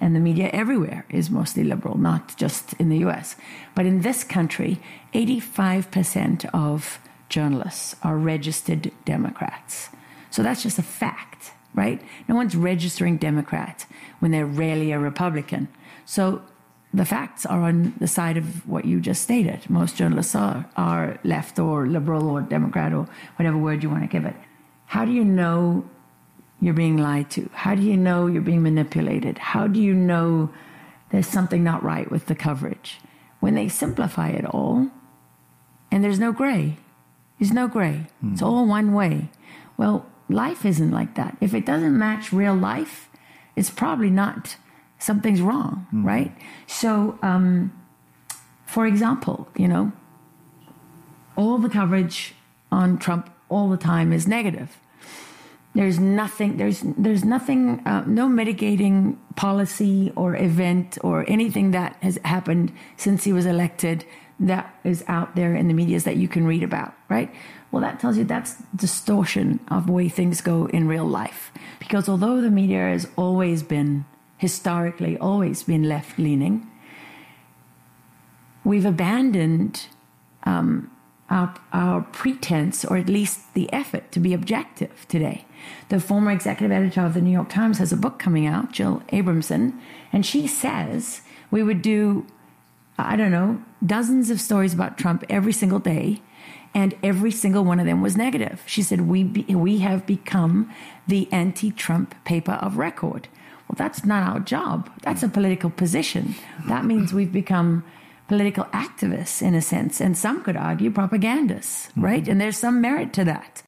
and the media everywhere is mostly liberal, not just in the US. But in this country, 85% of journalists are registered Democrats. So that's just a fact, right? No one's registering Democrat when they're rarely a Republican. So the facts are on the side of what you just stated. Most journalists are left or liberal or Democrat or whatever word you want to give it. How do you know you're being lied to? How do you know you're being manipulated? How do you know there's something not right with the coverage? When they simplify it all, and there's no gray. There's no gray. It's all one way. Well, life isn't like that. If it doesn't match real life, it's probably not, something's wrong, right? So, for example, all the coverage on Trump all the time is negative. There's nothing, no mitigating policy or event or anything that has happened since he was elected that is out there in the medias that you can read about, right? Well, that tells you that's distortion of the way things go in real life. Because although the media has always been, historically, always been left-leaning, we've abandoned our pretense, or at least the effort, to be objective today. The former executive editor of the New York Times has a book coming out, Jill Abramson, and she says we would do, dozens of stories about Trump every single day, and every single one of them was negative. She said, we have become the anti-Trump paper of record. Well, that's not our job. That's a political position. That means we've become political activists, in a sense, and some could argue propagandists, right? And there's some merit to that.